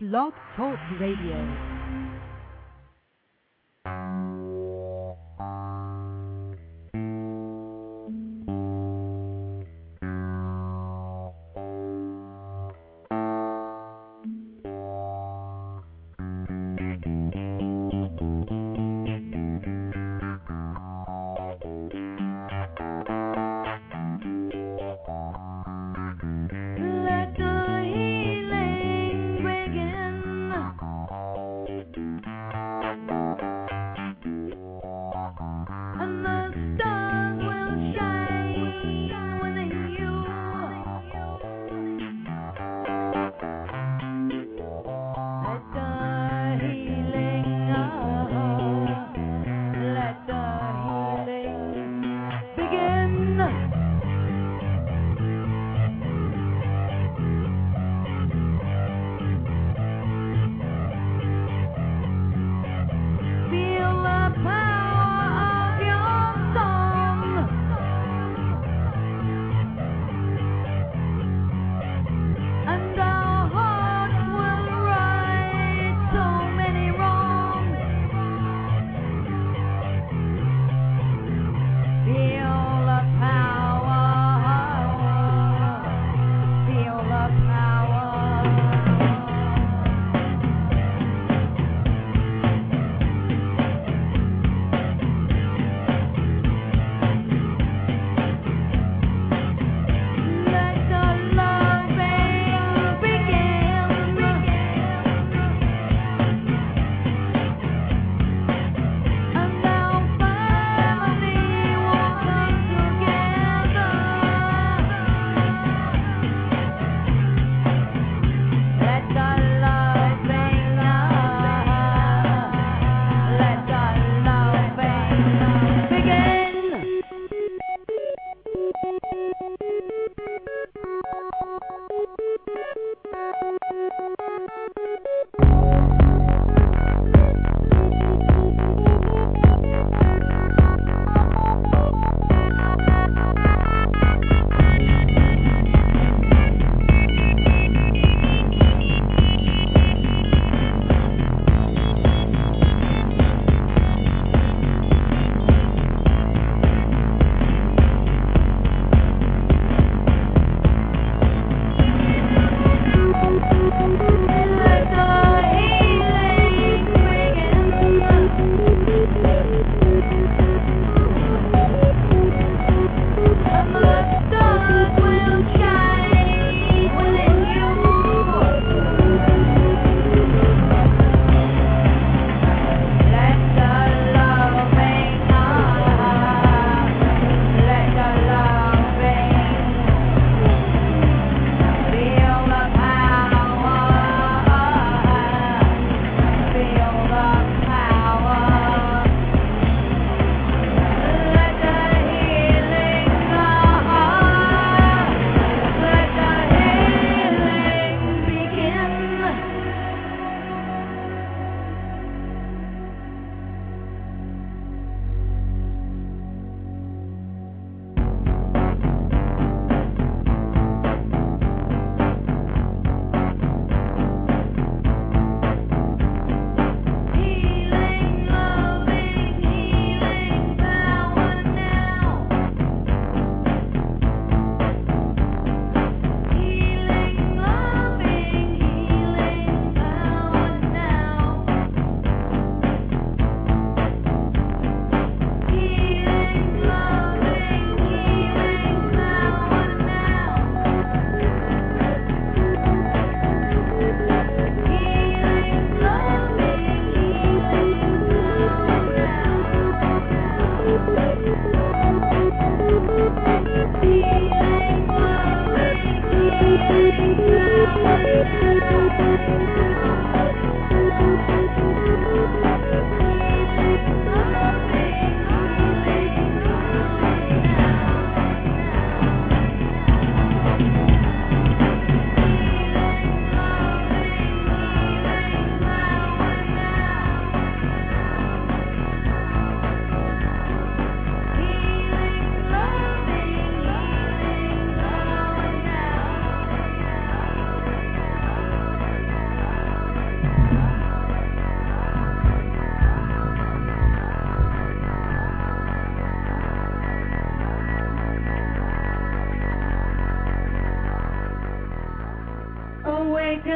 Blog Talk Radio.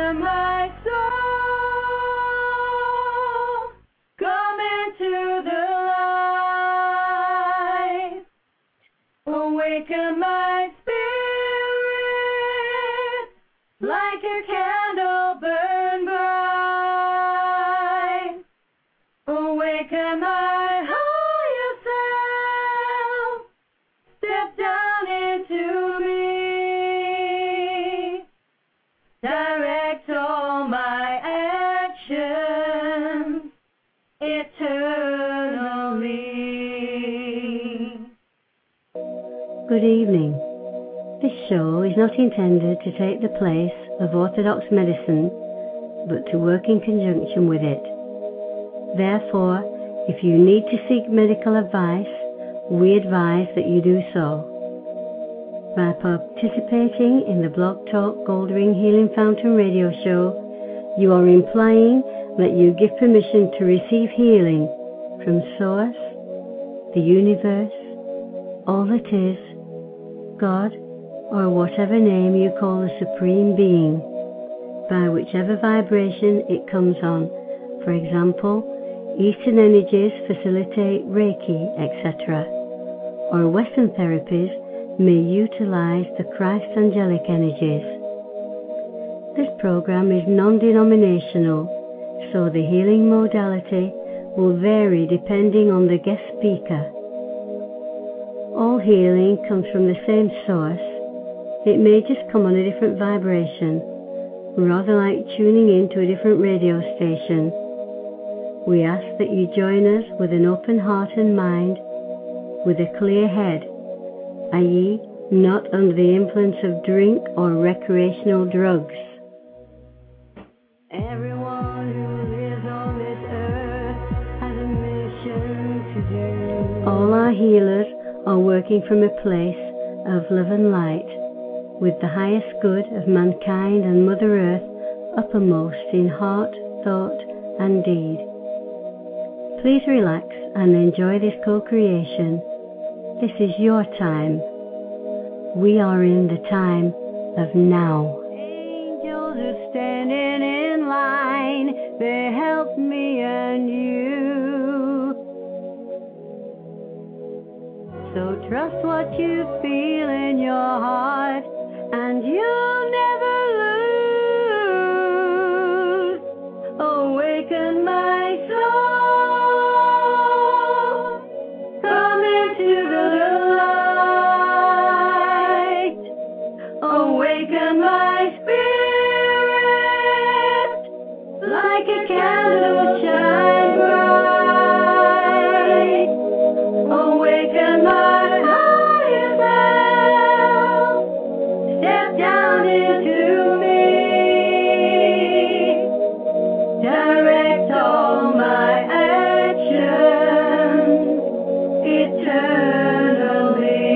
Awaken my soul, come into the light. Awaken my spirit, like a candle burn bright. Awaken my higher self, step down into me. Direct all my actions eternally. Good evening. This show is not intended to take the place of orthodox medicine, but to work in conjunction with it. Therefore, if you need to seek medical advice, we advise that you do so. By participating in the Blog Talk Goldring Healing Fountain radio show, you are implying that you give permission to receive healing from Source, the universe, all that is, God, or whatever name you call the Supreme Being, by whichever vibration it comes on. For example, Eastern energies facilitate Reiki, etc., or Western therapies may utilize the Christ angelic energies. This program is non-denominational, so the healing modality will vary depending on the guest speaker. All healing comes from the same source. It may just come on a different vibration, rather like tuning into a different radio station. We ask that you join us with an open heart and mind, with a clear head, i.e., not under the influence of drink or recreational drugs. Everyone who lives on this earth has a mission to do. All our healers are working from a place of love and light, with the highest good of mankind and Mother Earth uppermost in heart, thought, and deed. Please relax and enjoy this co-creation. This is your time. We are in the time of now. Angels are standing in line. They help me and you. So trust what you feel in your heart, and you'll never lose. Awaken my soul, come into the light. Awaken my spirit, like a candle shine bright. Awaken my higher self, step down into me. Direct all my actions eternally.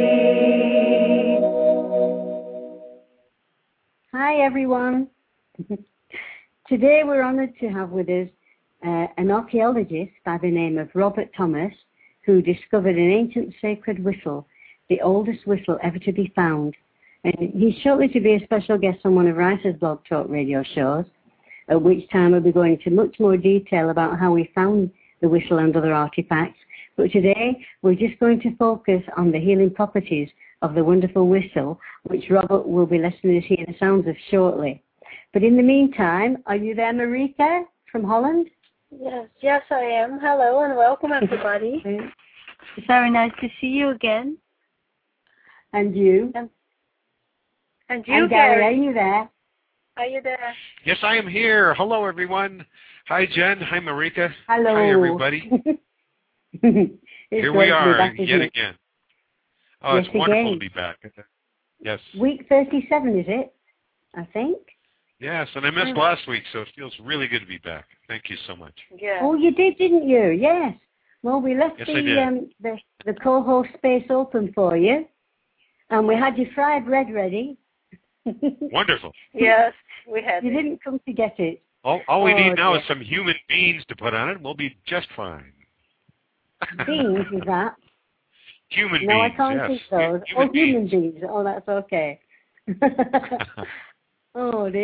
Hi, everyone. Today we're honored to have with us an archaeologist by the name of Robert Thomas, who discovered an ancient sacred whistle, the oldest whistle ever to be found. And he's shortly to be a special guest on one of Rice's Blog Talk radio shows, at which time we'll be going into much more detail about how we found the whistle and other artifacts. But today we're just going to focus on the healing properties of the wonderful whistle, which Robert will be letting us hear the sounds of shortly. But in the meantime, are you there, Marika, from Holland? Yes, I am. Hello and welcome, everybody. It's very nice to see you again. And you? And you, Gary, are you there? Are you there? Yes, I am here. Hello, everyone. Hi, Jen. Hi, Marika. Hello. Hi, everybody. Here we are yet again. Oh, it's wonderful to be back. Yes. Week 37, is it? I think. Yes, and I missed last week, so it feels really good to be back. Thank you so much. Yeah. Oh, you did, didn't you? Yes. Well, we left the co-host space open for you, and we had your fried bread ready. Wonderful. Yes, we had You didn't come to get it. All we need now is some human beings to put on it, and we'll be just fine. Beans, is that? Human beings, No, I can't yes. think those. Human beings. Oh, that's okay. Oh, dear.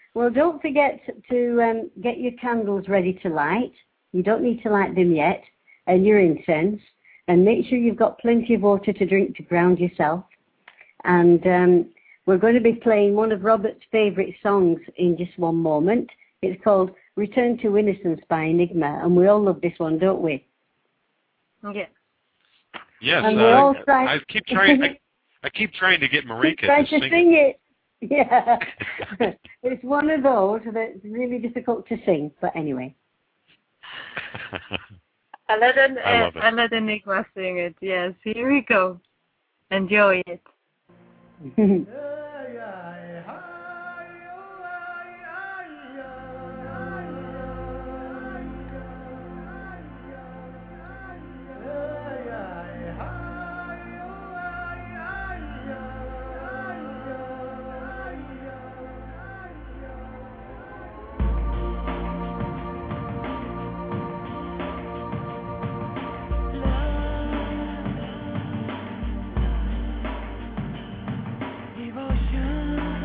Well, don't forget to get your candles ready to light. You don't need to light them yet, and your incense. And make sure you've got plenty of water to drink to ground yourself. And we're going to be playing one of Robert's favourite songs in just one moment. It's called Return to Innocence by Enigma, and we all love this one, don't we? Yeah. Yes, and we're all I keep trying. I keep trying to get Marika to sing it. Yeah, it's one of those that's really difficult to sing. But anyway, I let Enigma sing it. Yes, here we go. Enjoy it. Devotion.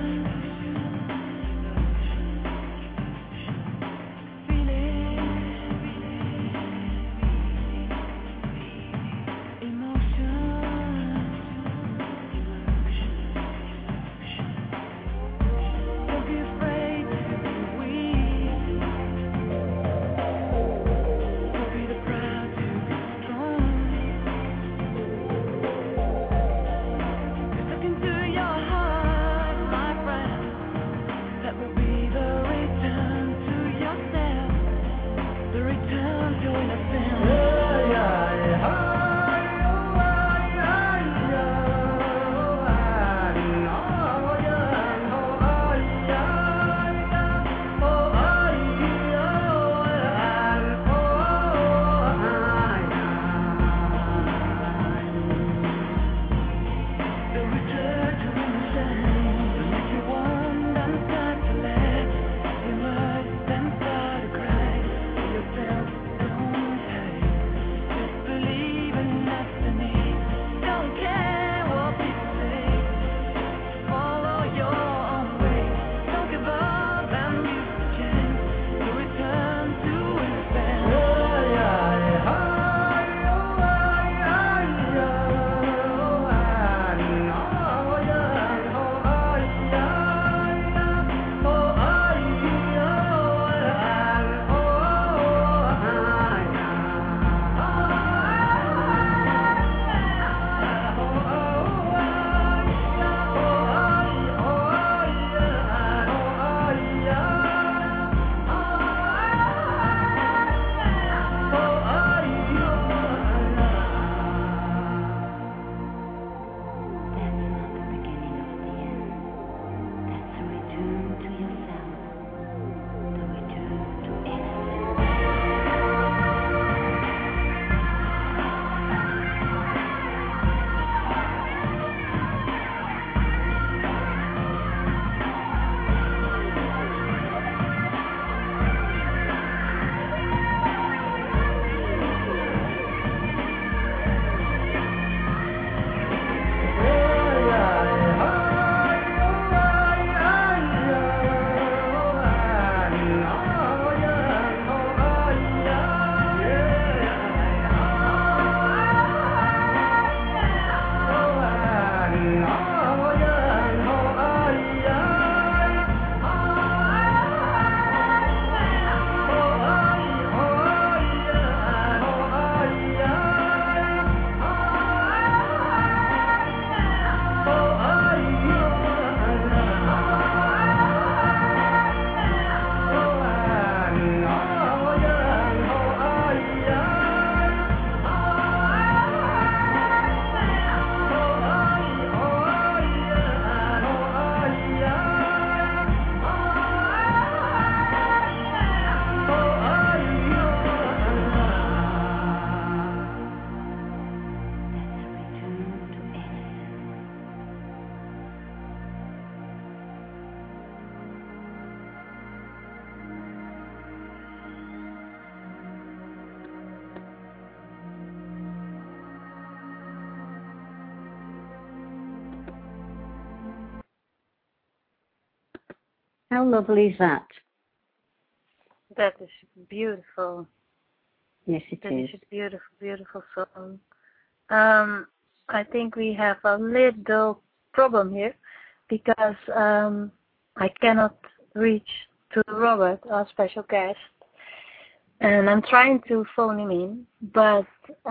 How lovely is that? That is beautiful. Yes, it is. That is a beautiful, beautiful song. I think we have a little problem here because I cannot reach to Robert, our special guest, and I'm trying to phone him in, but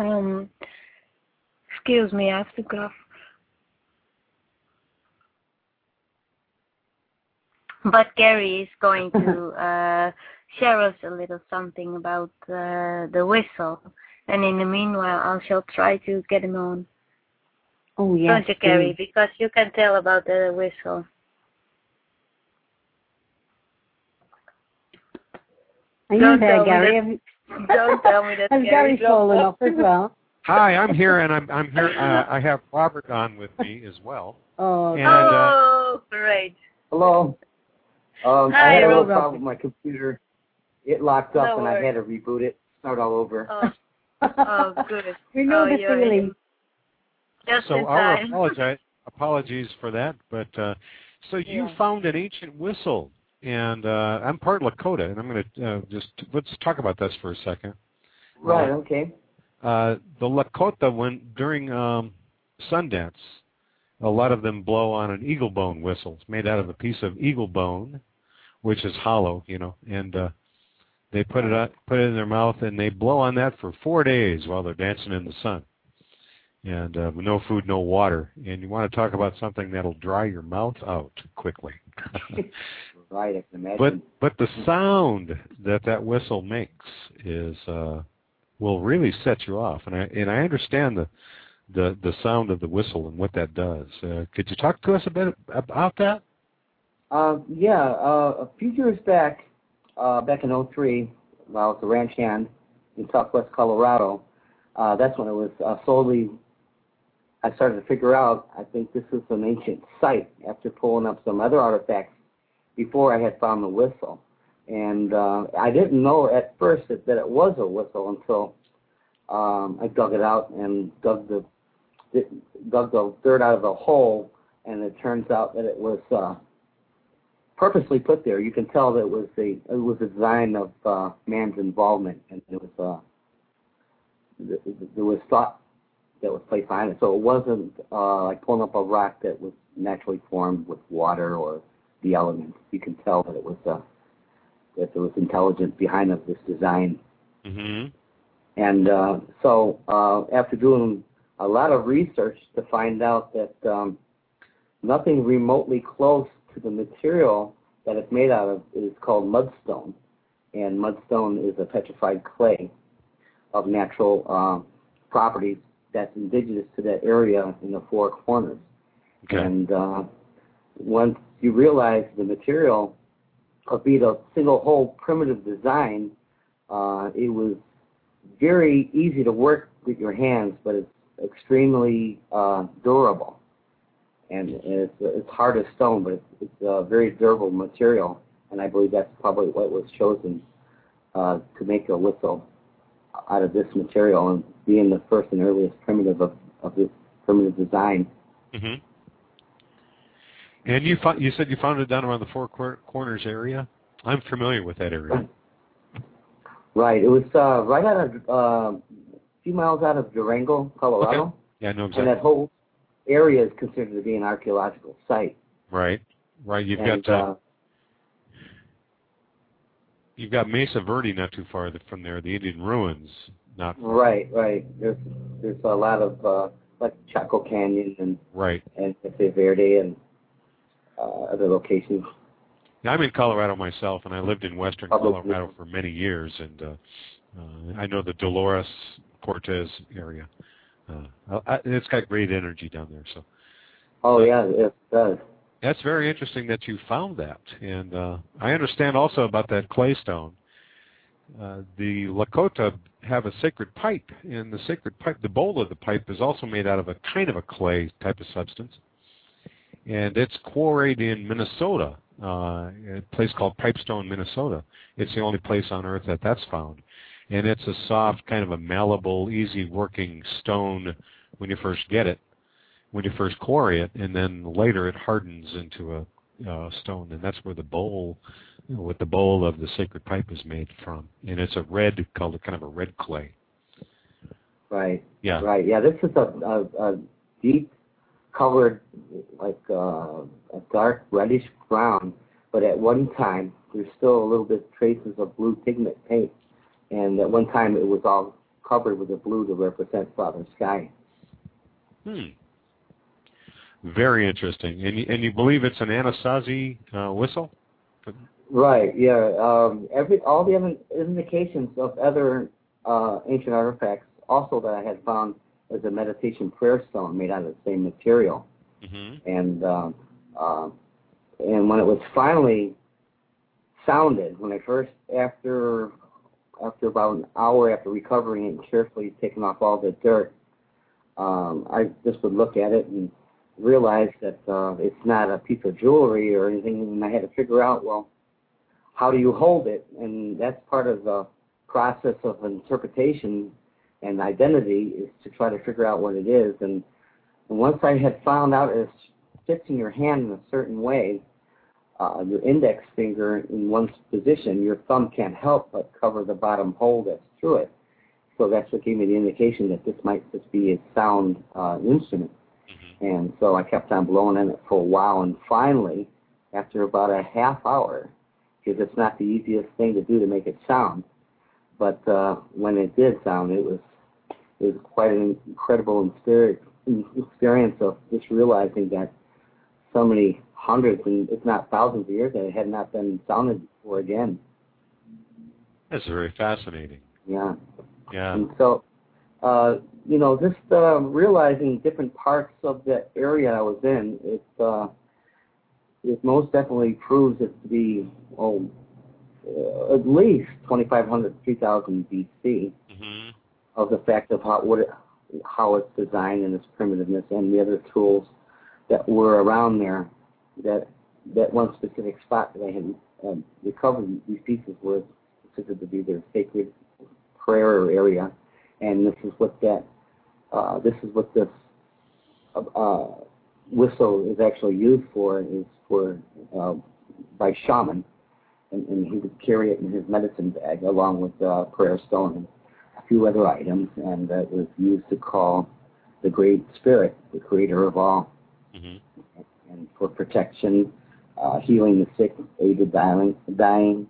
excuse me, I have to go. But Gary is going to share us a little something about the whistle, and in the meanwhile, I shall try to get him on. Oh yes, don't you, Gary? Because you can tell about the whistle. Are you there, Gary? Don't tell me that. Has Gary fallen off as well? Hi, I'm here, and I'm here. I have Robert on with me as well. Oh, and, great. Hello. Hi, I had a little problem with my computer. It locked up, and I had to reboot it, start all over. Oh good. We know the feeling. Just so our apologies for that, but so you found an ancient whistle, and I'm part Lakota, and I'm going to let's talk about this for a second. Right. Okay. The Lakota, during Sundance, a lot of them blow on an eagle bone whistle. It's made out of a piece of eagle bone, which is hollow, and they put it in their mouth, and they blow on that for 4 days while they're dancing in the sun. And no food, no water. And you want to talk about something that'll dry your mouth out quickly. Right, I can imagine. But the sound that whistle makes is will really set you off. And I understand the sound of the whistle and what that does. Could you talk to us a bit about that? A few years back in 2003, while I was a ranch hand in southwest Colorado, that's when it was slowly, I started to figure out, I think this was an ancient site after pulling up some other artifacts before I had found the whistle. And I didn't know at first that it was a whistle until I dug it out and dug the dirt out of the hole, and it turns out that it was purposely put there. You can tell that it was a design of man's involvement, and there was thought that was placed behind it. So it wasn't like pulling up a rock that was naturally formed with water or the elements. You can tell that it was that there was intelligence behind this design. Mm-hmm. And so after doing a lot of research to find out that nothing remotely close to the material that it's made out of is called mudstone. And mudstone is a petrified clay of natural properties that's indigenous to that area in the Four Corners. Okay. And once you realize the material of being a single hole primitive design, it was very easy to work with your hands, but it's extremely durable. And it's hard as stone, but it's a very durable material. And I believe that's probably what was chosen to make a whistle out of this material, and being the first and earliest primitive of this primitive design. Mm-hmm. And you said you found it down around the Four Corners area? I'm familiar with that area. Right. It was right out of a few miles out of Durango, Colorado. Okay. Yeah, I know exactly. And that whole area is considered to be an archaeological site. Right. You've got Mesa Verde not too far from there, the Indian ruins. Not far. Right. There's a lot of like Chaco Canyon and Mesa Verde and other locations. I'm in Colorado myself, and I lived in western Colorado for many years, and I know the Dolores Cortez area. It's got great energy down there. So. Oh yeah, it does. That's very interesting that you found that, and I understand also about that clay stone. The Lakota have a sacred pipe, and the sacred pipe, the bowl of the pipe, is also made out of a kind of a clay type of substance, and it's quarried in Minnesota, a place called Pipestone, Minnesota. It's the only place on earth that's found, and it's a soft, kind of a malleable, easy-working stone when you first get it, when you first quarry it, and then later it hardens into stone, and that's where the bowl, what the bowl of the sacred pipe is made from, and it's a red, called kind of a red clay. Right. Yeah. Right. Yeah. This is a deep colored, like a dark reddish brown, but at one time there's still a little bit traces of blue pigment paint, and at one time it was all covered with a blue to represent Father Sky. Very interesting. And you believe it's an Anasazi whistle? Right. Yeah. All the other indications of other ancient artifacts also that I had found as a meditation prayer stone made out of the same material. Mm-hmm. And when it was finally sounded, when I first, after about an hour after recovering it and carefully taking off all the dirt, I just would look at it and realize that it's not a piece of jewelry or anything, and I had to figure out, well, how do you hold it? And that's part of the process of interpretation and identity, is to try to figure out what it is. And once I had found out it fits in your hand in a certain way, your index finger in one position, your thumb can't help but cover the bottom hole that's through it. So that's what gave me the indication that this might just be a sound instrument. Mm-hmm. And so I kept on blowing on it for a while, and finally, after about a half hour, because it's not the easiest thing to do to make it sound, but when it did sound, it was quite an incredible experience of just realizing that so many hundreds, and if not thousands of years, that it had not been sounded before again. That's very fascinating. Yeah. Yeah. And so, just realizing different parts of the area I was in, it most definitely proves it to be at least 2,500, 3,000 BC. Mm-hmm. Of the fact of how it's designed and its primitiveness, and the other tools that were around there. That one specific spot that I had recovered these pieces was considered to be their sacred prayer area, and this is what this whistle is actually used for. Is for by shaman, and he would carry it in his medicine bag along with the prayer stone and a few other items, and that was used to call the Great Spirit, the creator of all, mm-hmm. and for protection, healing the sick, aid the dying,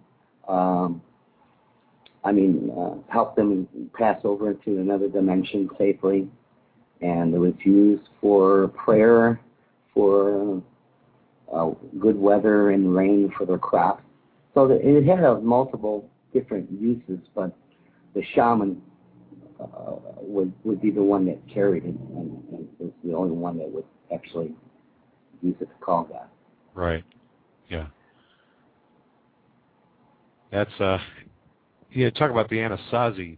help them pass over into another dimension safely. And it was used for prayer, for good weather and rain for their crops. So it had multiple different uses, but the shaman would be the one that carried it, and was the only one that would actually use it to call that. Right. Yeah. That's talk about the Anasazi.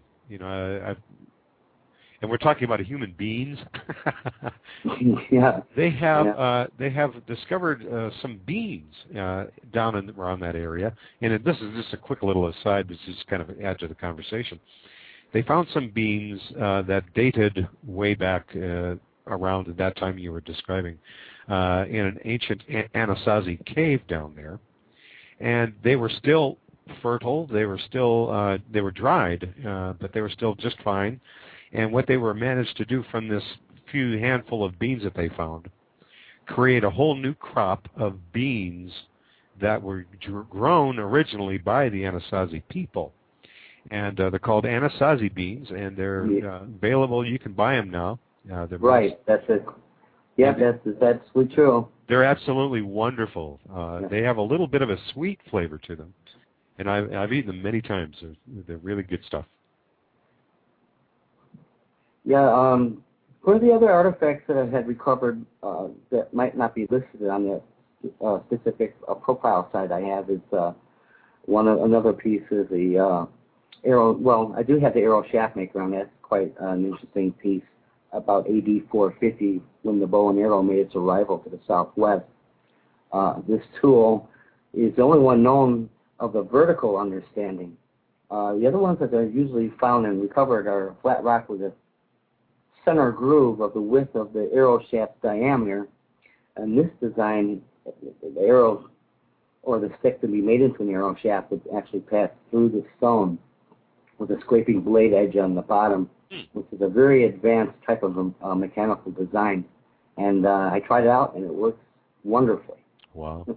And we're talking about human beings. Yeah. They have discovered some beings down around that area. And this is just a quick little aside, but just kind of add to the conversation. They found some beings that dated way back around that time you were describing in an ancient Anasazi cave down there, and they were still fertile. They were still they were dried, but they were still just fine. And what they were managed to do from this few handful of beans that they found, create a whole new crop of beans that were grown originally by the Anasazi people. And they're called Anasazi beans, and they're available. You can buy them now. Right, that's it. Yeah, that's absolutely true. They're absolutely wonderful. They have a little bit of a sweet flavor to them, and I've eaten them many times. They're really good stuff. Yeah, for the other artifacts that I had recovered that might not be listed on the specific profile side I have is another piece is the arrow. Well, I do have the arrow shaft maker on that. It's quite an interesting piece. About AD 450, when the bow and arrow made its arrival to the southwest. This tool is the only one known of the vertical understanding. The other ones that are usually found and recovered are flat rock with a center groove of the width of the arrow shaft diameter, and this design the arrow or the stick to be made into an arrow shaft would actually pass through the stone with a scraping blade edge on the bottom, which is a very advanced type of mechanical design. And I tried it out, and it works wonderfully. Wow.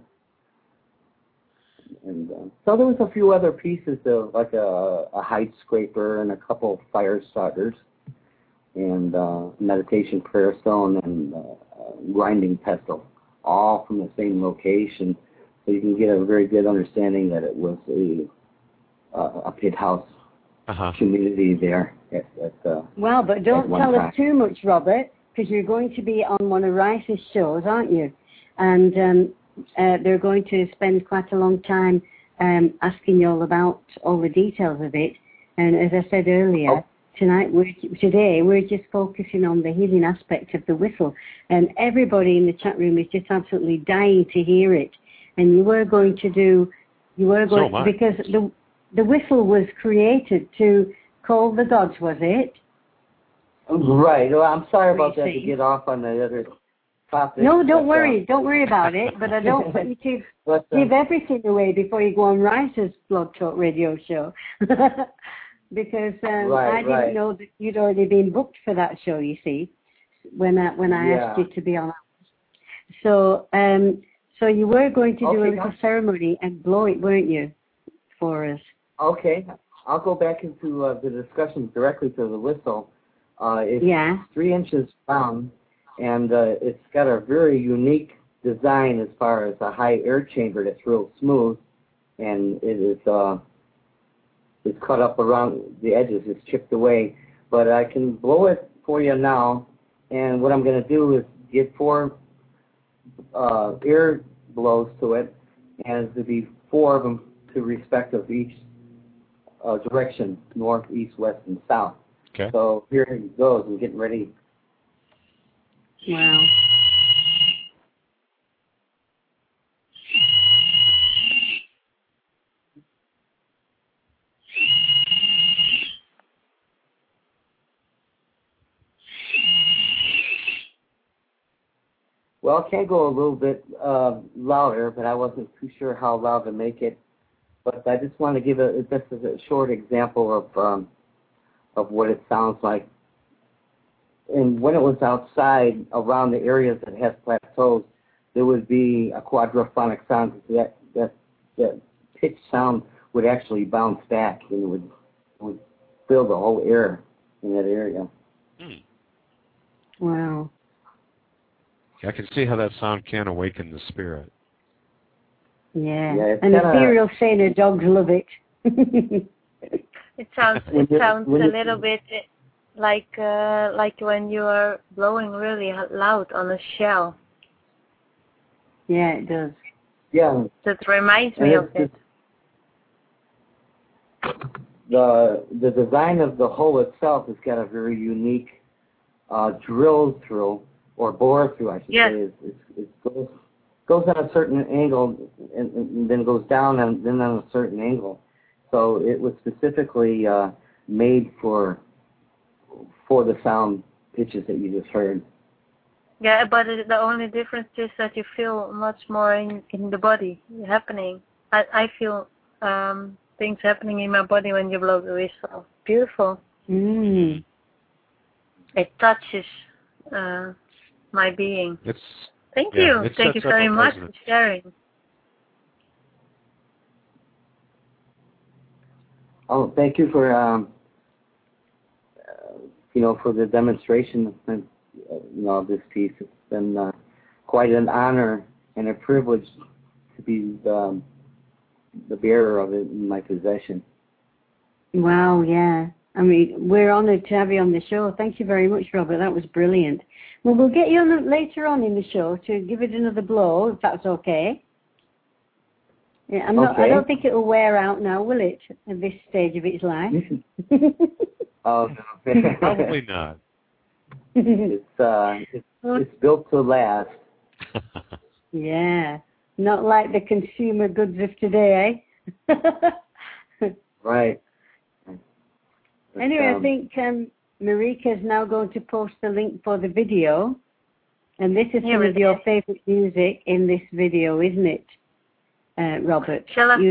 And so there was a few other pieces, of, like a hide scraper and a couple fire starters, and meditation prayer stone and grinding pestle, all from the same location. So you can get a very good understanding that it was a pit house community there. Well, but don't tell us too much, Robert, because you're going to be on one of Rice's shows, aren't you? And they're going to spend quite a long time asking you all about all the details of it. And as I said earlier, today we're just focusing on the healing aspect of the whistle. And everybody in the chat room is just absolutely dying to hear it. And you were going to do, because the whistle was created to call the gods, was it? Right. Well, I'm sorry about that, to get off on the other topic. No, don't worry. Don't worry about it. But I don't want you to give everything away before you go on Rice's Blog Talk Radio show. Because I didn't know that you'd already been booked for that show, you see, when I asked you to be on. So so you were going to do a little ceremony and blow it, weren't you, for us? Okay. I'll go back into the discussion directly to the whistle. It's 3 inches round, and it's got a very unique design as far as a high air chamber that's real smooth, and it is it's cut up around the edges. It's chipped away, but I can blow it for you now. And what I'm going to do is get 4 air blows to it, and there'll be 4 of them to respect of each direction: north, east, west, and south. Okay. So here it goes. I'm getting ready. Wow. Well, I can go a little bit louder, but I wasn't too sure how loud to make it. But I just want to give just as a short example of what it sounds like. And when it was outside, around the areas that has plateaus, there would be a quadraphonic sound. That pitch sound would actually bounce back, and it would fill the whole air in that area. Wow. I can see how that sound can awaken the spirit. Yeah, and ethereal saying dogs love it. It sounds a little bit like when you are blowing really loud on a shell. Yeah, it does. Yeah. That reminds me of it. The design of the hole itself has got a very unique drill through, or bore through, I should say. It goes on a certain angle and then goes down and then on a certain angle. So it was specifically made for the sound pitches that you just heard. Yeah, but the only difference is that you feel much more in the body happening. I feel things happening in my body when you blow the whistle. Beautiful. Mm. It touches my being. Thank you. Thank you very much for sharing. Oh, thank you for for the demonstration of this piece. It's been quite an honor and a privilege to be the bearer of it in my possession. Wow, yeah. I mean, we're honored to have you on the show. Thank you very much, Robert. That was brilliant. Well, we'll get you on later on in the show to give it another blow, if that's okay. Yeah, I don't think it will wear out now, will it, at this stage of its life? Oh, no. Probably not. It's built to last. Yeah, not like the consumer goods of today, eh? Right. Anyway, I think Marika is now going to post the link for the video. And this is Here some it of your is. favourite music in this video, isn't it, Robert?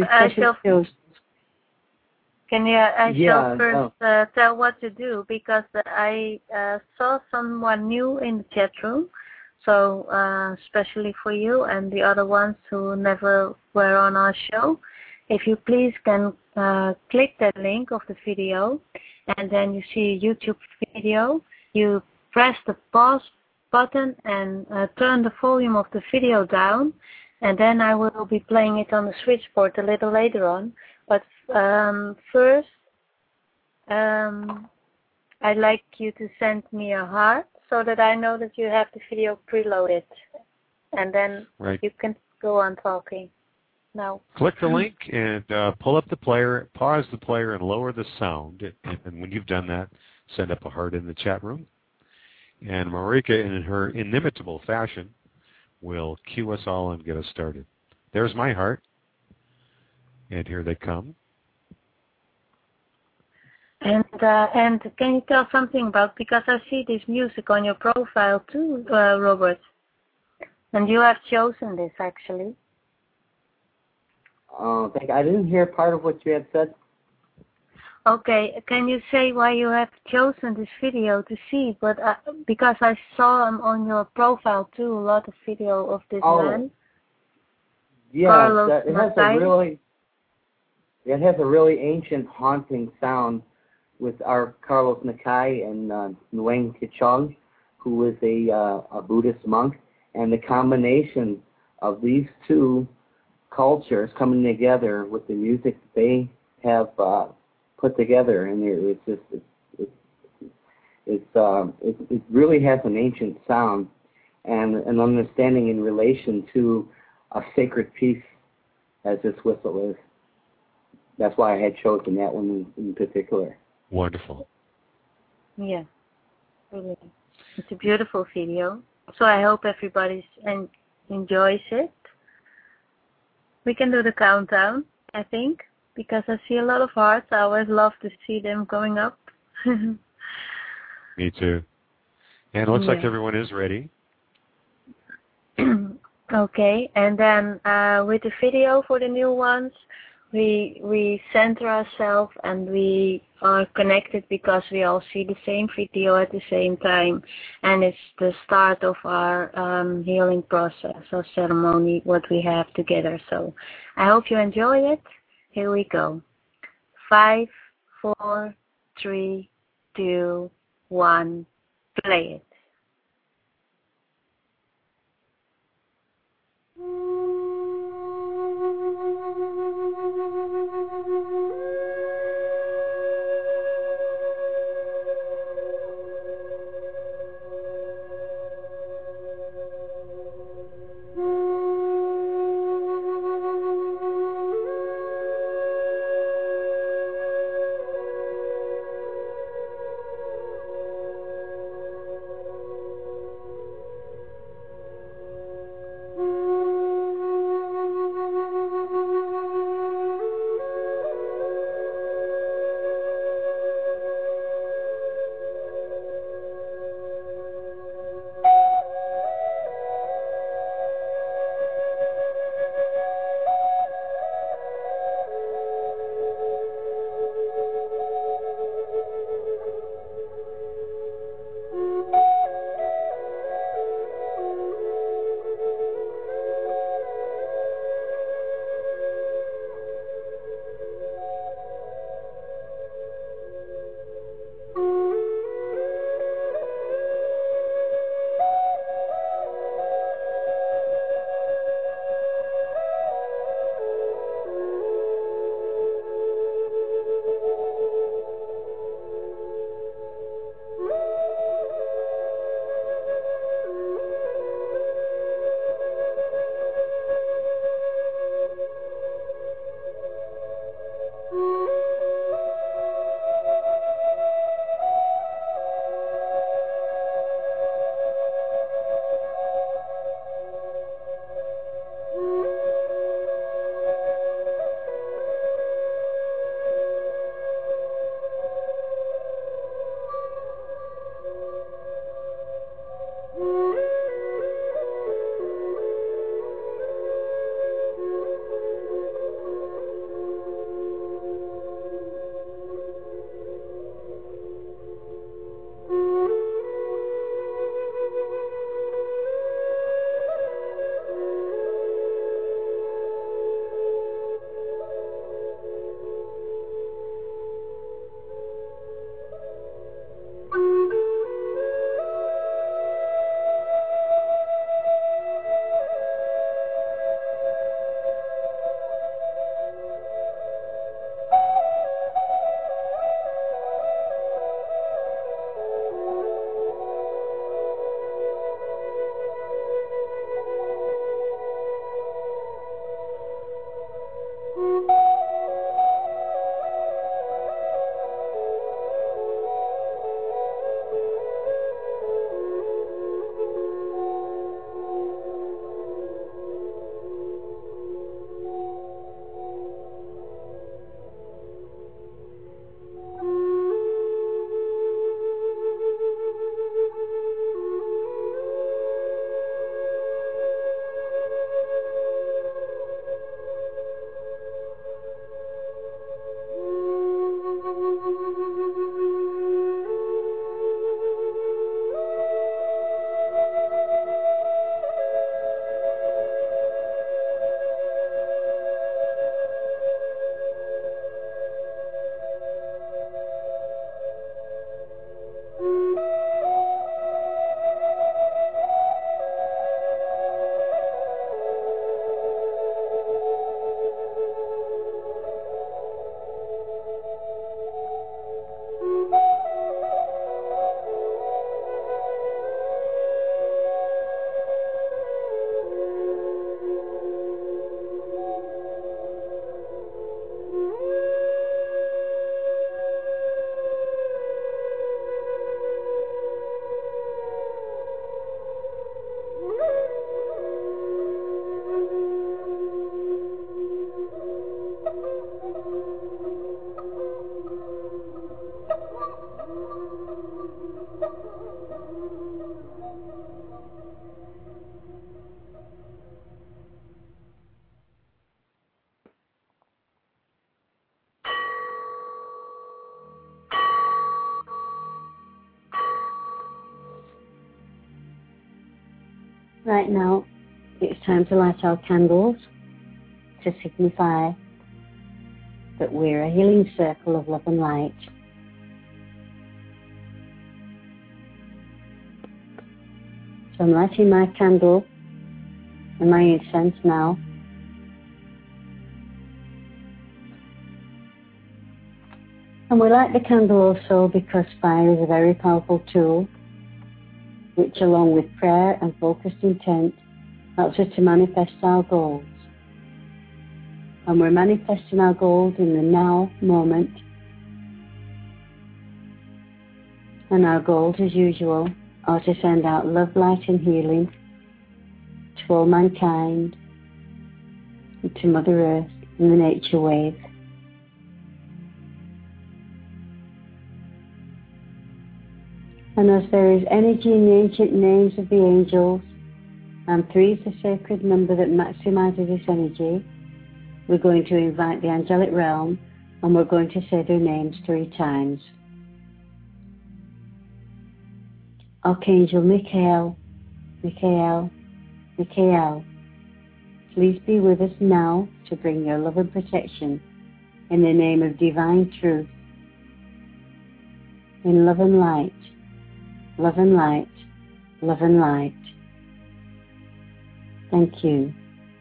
Can you? I Yeah, shall first tell what to do, because I saw someone new in the chat room, so especially for you and the other ones who never were on our show. If you please can click that link of the video, and then you see a YouTube video. You press the pause button and turn the volume of the video down, and then I will be playing it on the switchboard a little later on. But first, I'd like you to send me a heart so that I know that you have the video preloaded, and then you can go on talking. Now, click the link and pull up the player, pause the player, and lower the sound. And when you've done that, send up a heart in the chat room. And Marika, in her inimitable fashion, will cue us all and get us started. There's my heart. And here they come. And can you tell something about, because I see this music on your profile too, Robert, and you have chosen this actually. I didn't hear part of what you had said. Okay, can you say why you have chosen this video to see? But because I saw on your profile too a lot of video of this man. Yeah, it has a really ancient, haunting sound with our Carlos Nakai and Nguyen Kichong, who is a Buddhist monk, and the combination of these two cultures coming together with the music they have put together, and it really has an ancient sound and an understanding in relation to a sacred piece as this whistle is. That's why I had chosen that one in particular. Wonderful. Yeah, really. It's a beautiful video. So I hope everybody enjoys it. We can do the countdown, I think, because I see a lot of hearts. I always love to see them going up. Me too. And it looks like everyone is ready. Okay, and then with the video for the new ones, we center ourselves and we are connected because we all see the same video at the same time, and it's the start of our healing process or ceremony what we have together. So I hope you enjoy it. Here we go. 5, 4, 3, 2, 1, play it. Right now, it's time to light our candles to signify that we're a healing circle of love and light. So I'm lighting my candle and my incense now. And we light the candle also because fire is a very powerful tool, which along with prayer and focused intent helps us to manifest our goals. And we're manifesting our goals in the now moment. And our goals, as usual, are to send out love, light and healing to all mankind, and to Mother Earth and the nature wave. And as there is energy in the ancient names of the angels, and 3 is the sacred number that maximizes this energy, we're going to invite the angelic realm, and we're going to say their names 3 times. Archangel Michael, Michael, Michael, please be with us now to bring your love and protection in the name of divine truth, in love and light, love and light, love and light. Thank you.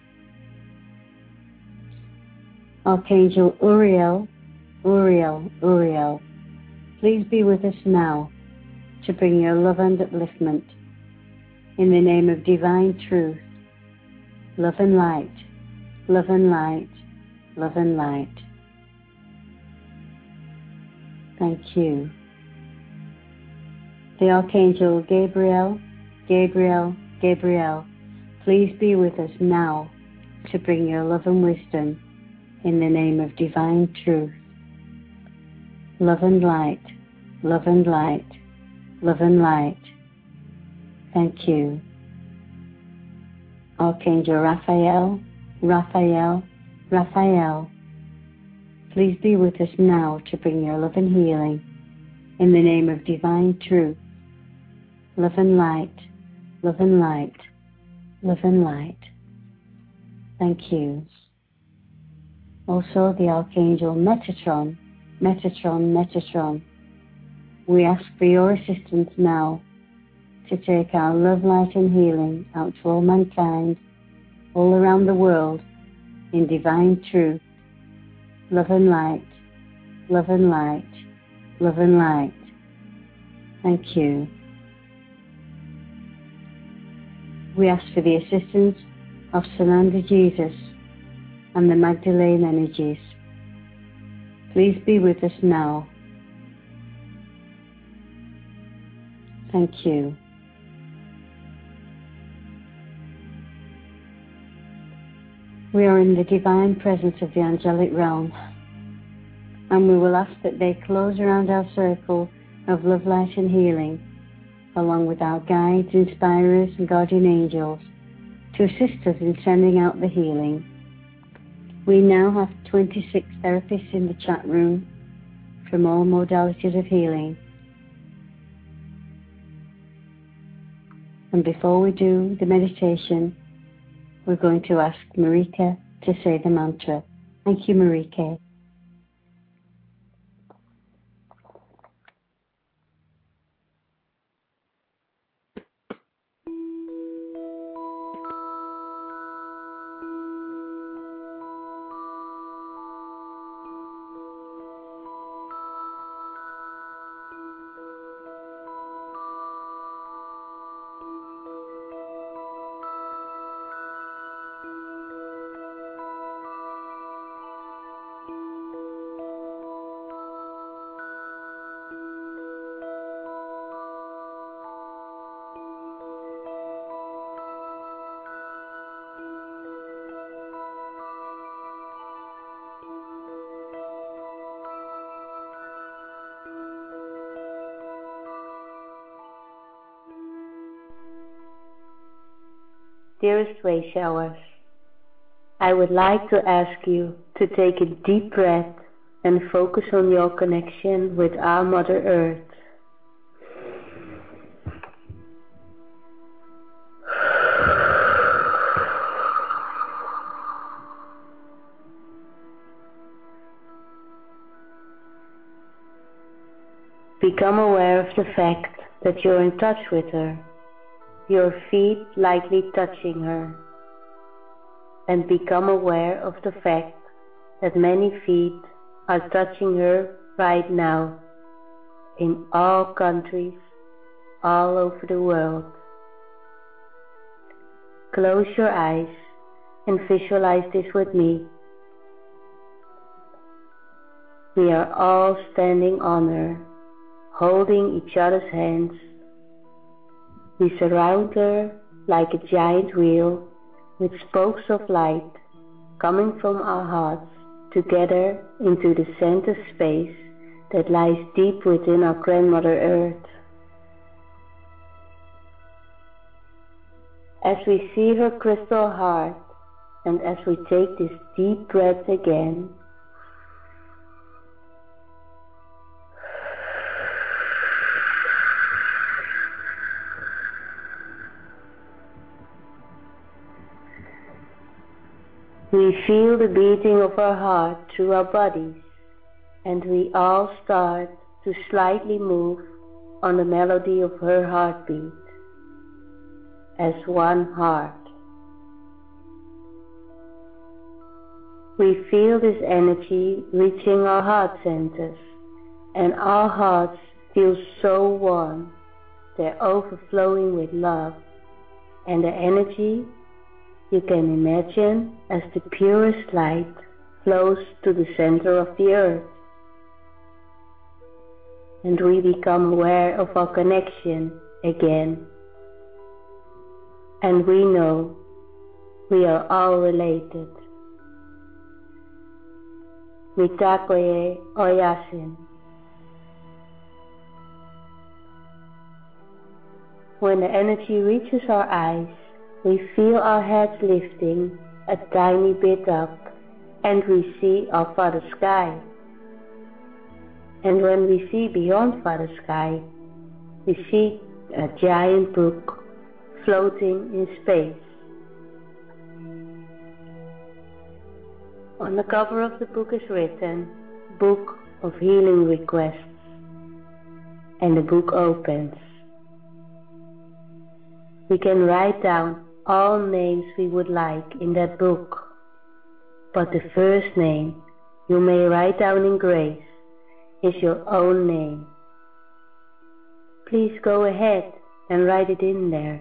Archangel Uriel, Uriel, Uriel, please be with us now to bring your love and upliftment in the name of divine truth, love and light, love and light, love and light. Thank you. The Archangel Gabriel, Gabriel, Gabriel, please be with us now to bring your love and wisdom in the name of divine truth, love and light, love and light, love and light. Thank you. Archangel Raphael, Raphael, Raphael, please be with us now to bring your love and healing in the name of divine truth, love and light, love and light, love and light. Thank you. Also the Archangel Metatron, Metatron, Metatron, we ask for your assistance now to take our love, light and healing out to all mankind, all around the world, in divine truth, love and light, love and light, love and light. Thank you. We ask for the assistance of Surrender Jesus and the Magdalene energies. Please be with us now. Thank you. We are in the divine presence of the angelic realm, and we will ask that they close around our circle of love, light and healing, along with our guides, inspirers and guardian angels, to assist us in sending out the healing. We now have 26 therapists in the chat room from all modalities of healing. And before we do the meditation, we're going to ask Marika to say the mantra. Thank you, Marika. Dearest Way Showers, I would like to ask you to take a deep breath and focus on your connection with our Mother Earth. Become aware of the fact that you're in touch with her, your feet lightly touching her. And become aware of the fact that many feet are touching her right now, in all countries, all over the world. Close your eyes and visualize this with me. We are all standing on her, holding each other's hands. We surround her like a giant wheel with spokes of light coming from our hearts together into the center space that lies deep within our grandmother Earth. As we see her crystal heart, and as we take this deep breath again, we feel the beating of our heart through our bodies, and we all start to slightly move on the melody of her heartbeat as one heart. We feel this energy reaching our heart centers, and our hearts feel so warm. They're overflowing with love, and the energy you can imagine as the purest light flows to the center of the earth. And we become aware of our connection again. And we know we are all related. Mitakoye Oyasin. When the energy reaches our eyes, we feel our heads lifting a tiny bit up, and we see our Father Sky. And when we see beyond Father Sky, we see a giant book floating in space. On the cover of the book is written, Book of Healing Requests, and the book opens. We can write down all names we would like in that book, but the first name you may write down in grace is your own name. Please go ahead and write it in there.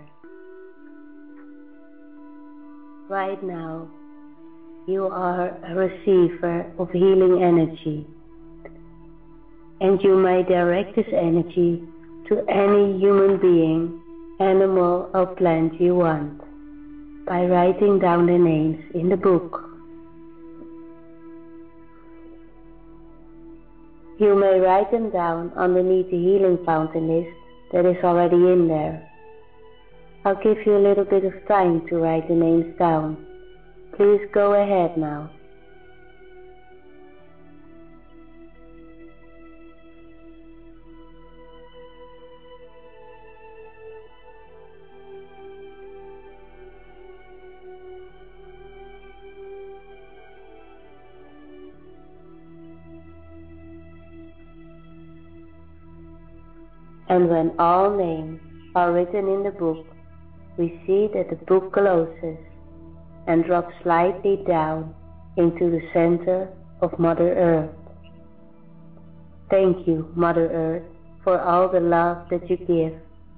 Right now, you are a receiver of healing energy, and you may direct this energy to any human being, animal or plant you want by writing down the names in the book. You may write them down underneath the healing fountain list that is already in there. I'll give you a little bit of time to write the names down. Please go ahead now. And when all names are written in the book, we see that the book closes and drops slightly down into the center of Mother Earth. Thank you, Mother Earth, for all the love that you give.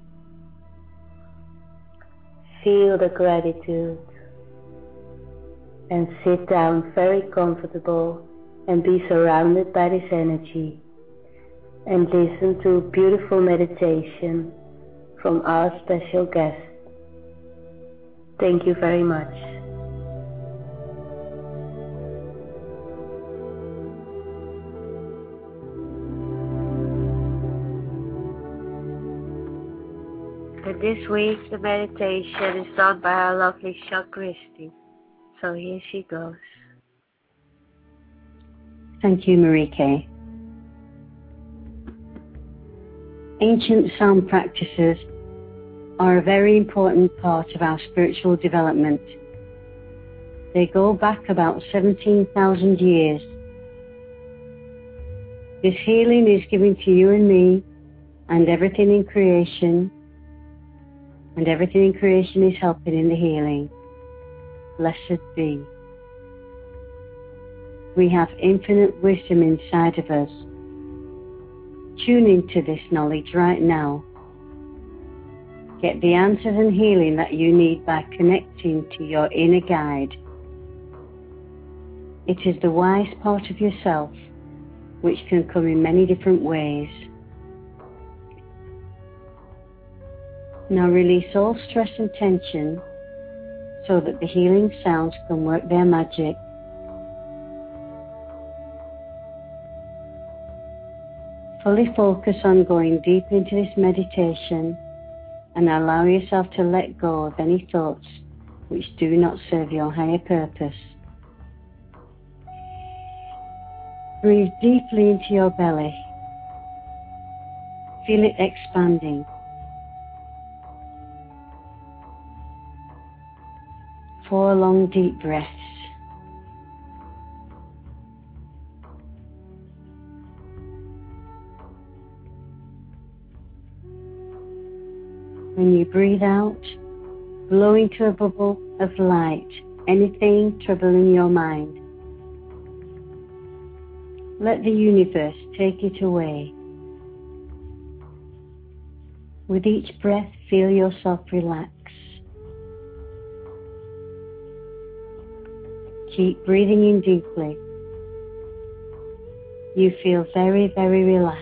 Feel the gratitude and sit down very comfortable and be surrounded by this energy, and listen to a beautiful meditation from our special guest. Thank you very much. And this week the meditation is done by our lovely Shak Christie. So here she goes. Thank you, Marieke. Ancient sound practices are a very important part of our spiritual development. They go back about 17,000 years. This healing is given to you and me and everything in creation, and everything in creation is helping in the healing. Blessed be. We have infinite wisdom inside of us. Tune into this knowledge right now. Get the answers and healing that you need by connecting to your inner guide. It is the wise part of yourself, which can come in many different ways. Now release all stress and tension so that the healing sounds can work their magic. Fully focus on going deep into this meditation and allow yourself to let go of any thoughts which do not serve your higher purpose. Breathe deeply into your belly. Feel it expanding. 4 long deep breaths. When you breathe out, blow into a bubble of light anything troubling your mind. Let the universe take it away. With each breath, feel yourself relax. Keep breathing in deeply. You feel very, very relaxed.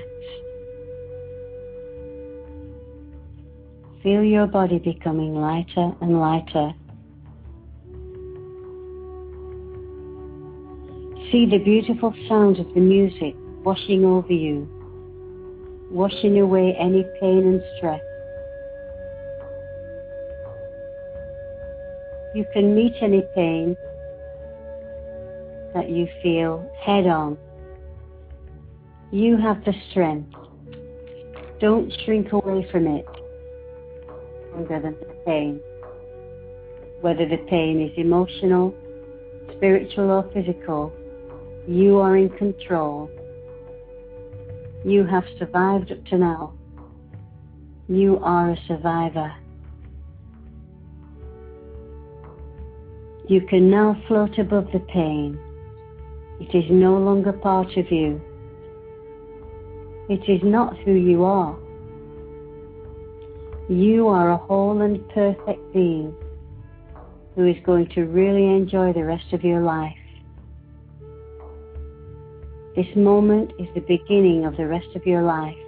Feel your body becoming lighter and lighter. See the beautiful sound of the music washing over you, washing away any pain and stress. You can meet any pain that you feel head on. You have the strength. Don't shrink away from it. Stronger than the pain. Whether the pain is emotional, spiritual or physical, you are in control. You have survived up to now. You are a survivor. You can now float above the pain. It is no longer part of you. It is not who you are. You are a whole and perfect being who is going to really enjoy the rest of your life. This moment is the beginning of the rest of your life.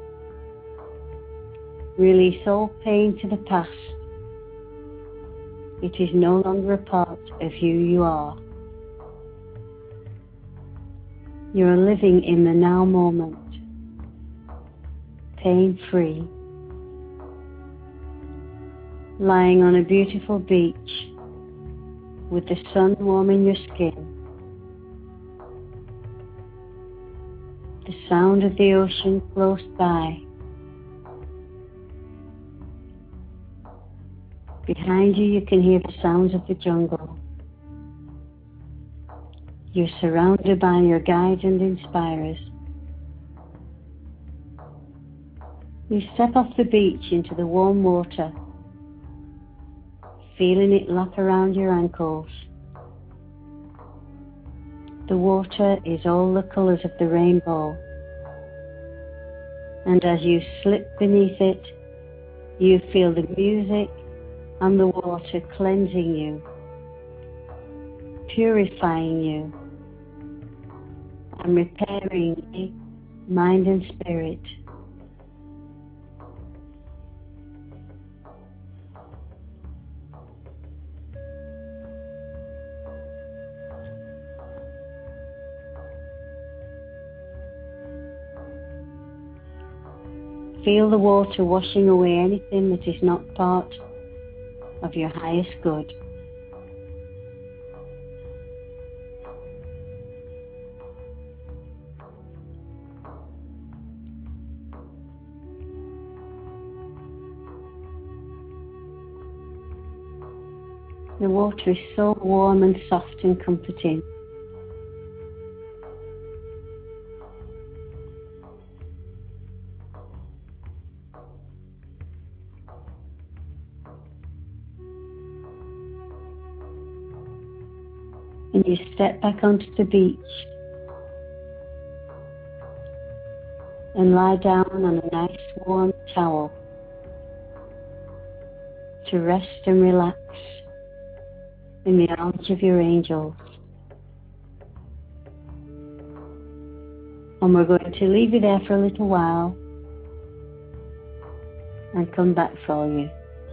Release all pain to the past. It is no longer a part of who you are. You are living in the now moment, pain-free, lying on a beautiful beach with the sun warming your skin. The sound of the ocean close by. Behind you, you can hear the sounds of the jungle. You're surrounded by your guides and inspirers. You step off the beach into the warm water, feeling it lap around your ankles. The water is all the colours of the rainbow. And as you slip beneath it, you feel the music and the water cleansing you, purifying you, and repairing your mind and spirit. Feel the water washing away anything that is not part of your highest good. The water is so warm and soft and comforting. and you step back onto the beach and lie down on a nice warm towel to rest and relax in the arms of your angels. And we're going to leave you there for a little while and come back for you.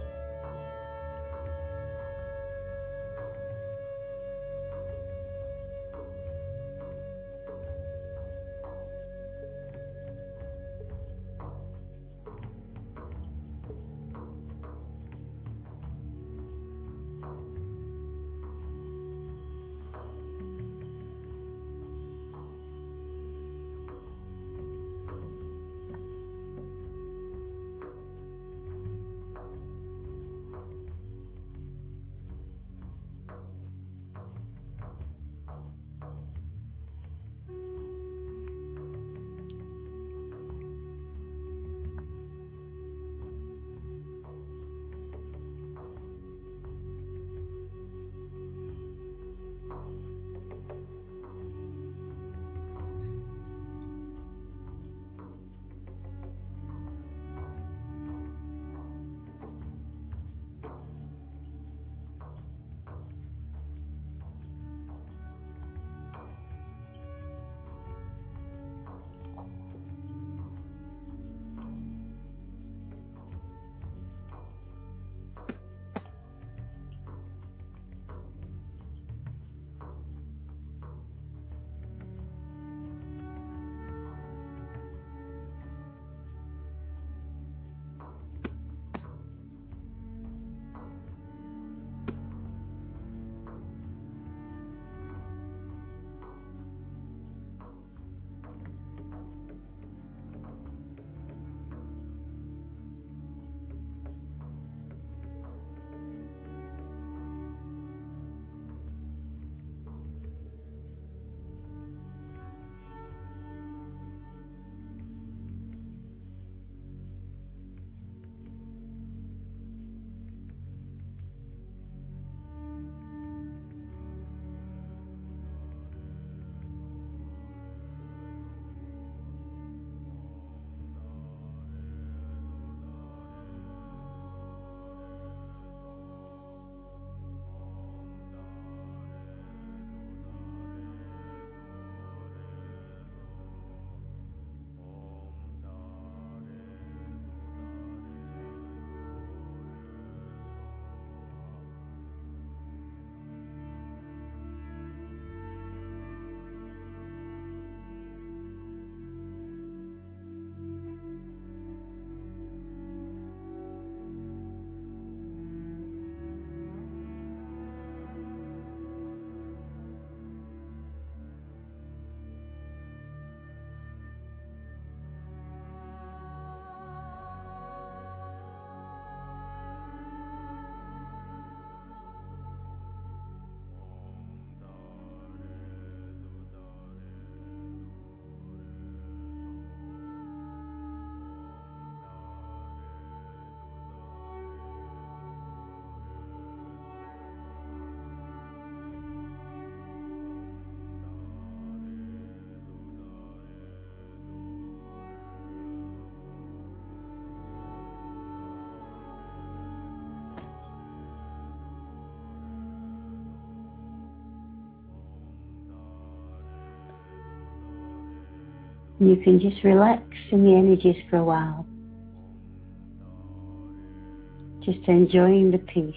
You can just relax in the energies for a while, just enjoying the peace.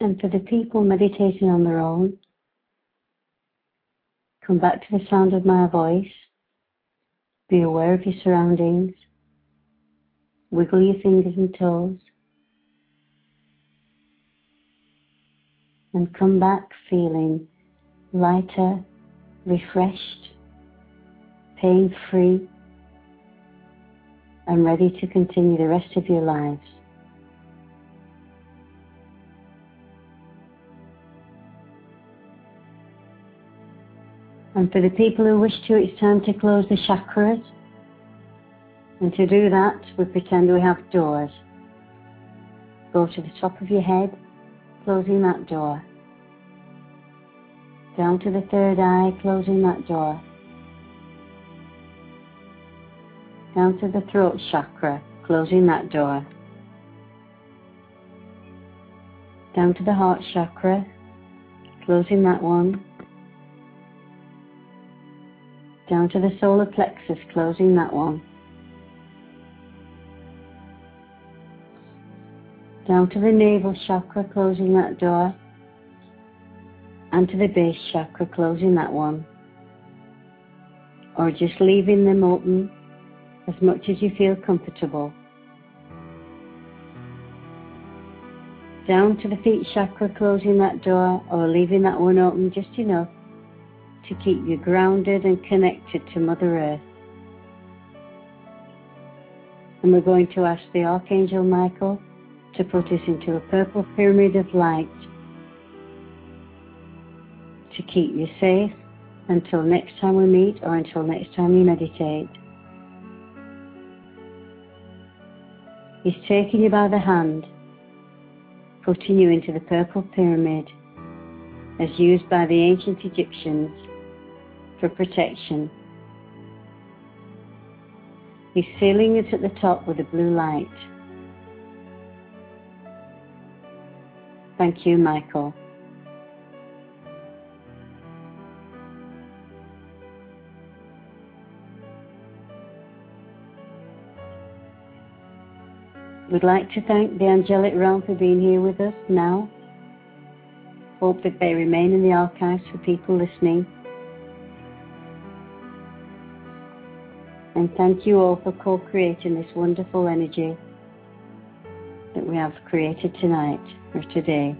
And for the people meditating on their own, come back to the sound of my voice. Be aware of your surroundings. Wiggle your fingers and toes. And come back feeling lighter, refreshed, pain-free, and ready to continue the rest of your lives. And for the people who wish to, it's time to close the chakras. And to do that, we pretend we have doors. Go to the top of your head, closing that door. Down to the third eye, closing that door. Down to the throat chakra, closing that door. Down to the heart chakra, closing that one. Down to the solar plexus, closing that one. Down to the navel chakra, closing that door. And to the base chakra, closing that one. Or just leaving them open as much as you feel comfortable. Down to the feet chakra, closing that door or leaving that one open just enough to keep you grounded and connected to Mother Earth. And we're going to ask the Archangel Michael to put us into a purple pyramid of light to keep you safe until next time we meet or until next time you meditate. He's taking you by the hand, putting you into the purple pyramid as used by the ancient Egyptians for protection. He's sealing it at the top with a blue light. Thank you, Michael. We'd like to thank the angelic realm for being here with us now. Hope that they remain in the archives for people listening. And thank you all for co-creating this wonderful energy that we have created tonight or today.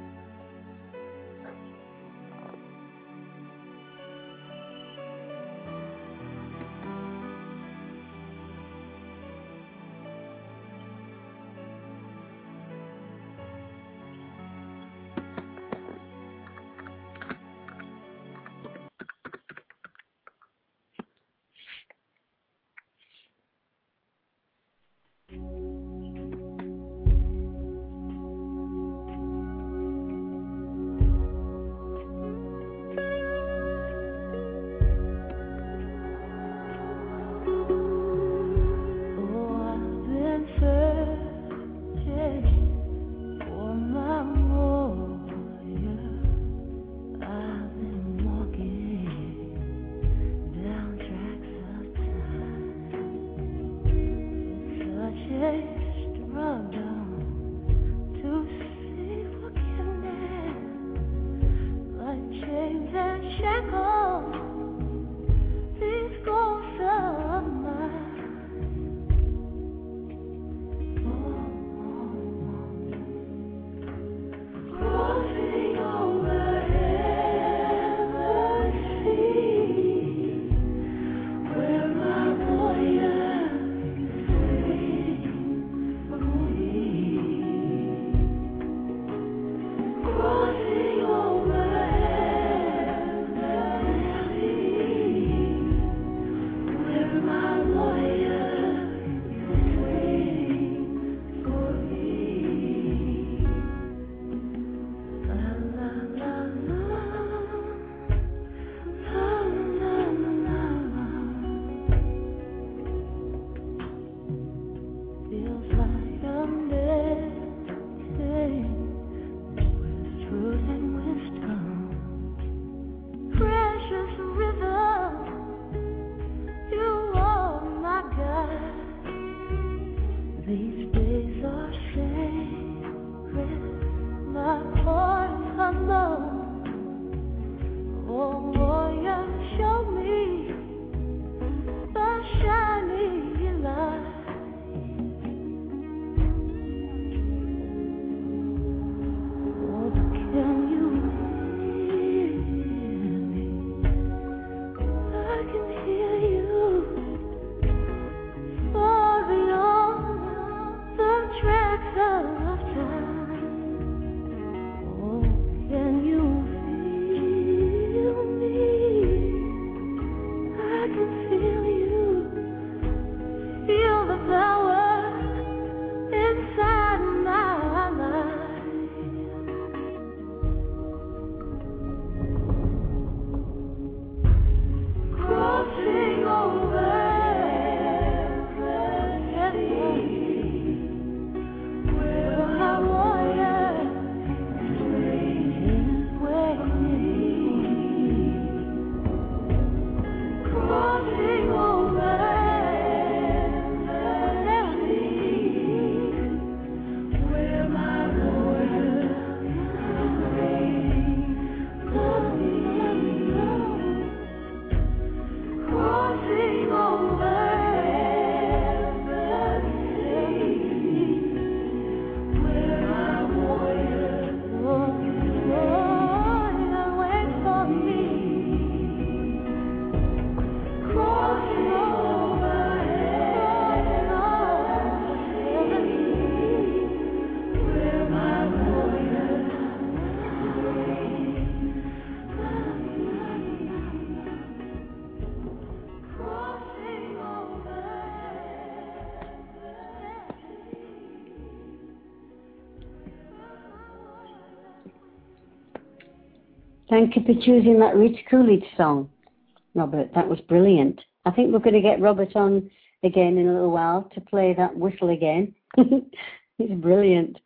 Thank you for choosing that Rich Coolidge song, Robert. That was brilliant. I think we're going to get Robert on again in a little while to play that whistle again. It's brilliant.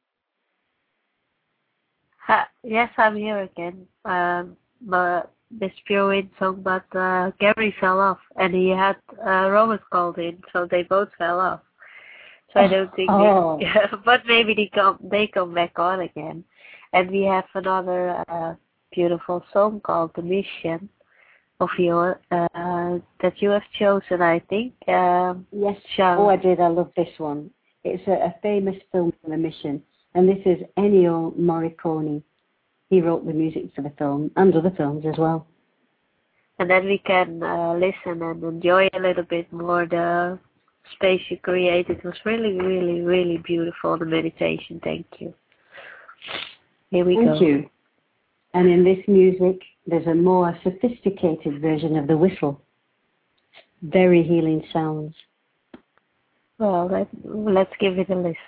Yes, I'm here again. But this Pure Wind song, but Gary fell off, and he had Robert called in, so they both fell off. So I don't think but maybe they come back on again. And we have another beautiful song called The Mission of yours that you have chosen, I think. Yes. Sean. Oh, I did. I love this one. It's a famous film, The Mission, and this is Ennio Morricone. He wrote the music for the film and other films as well. And then we can listen and enjoy a little bit more the space you created. It was really, really, really beautiful, the meditation. Thank you. Here we go. Thank you. And in this music, there's a more sophisticated version of the whistle. Very healing sounds. Well, let's give it a listen.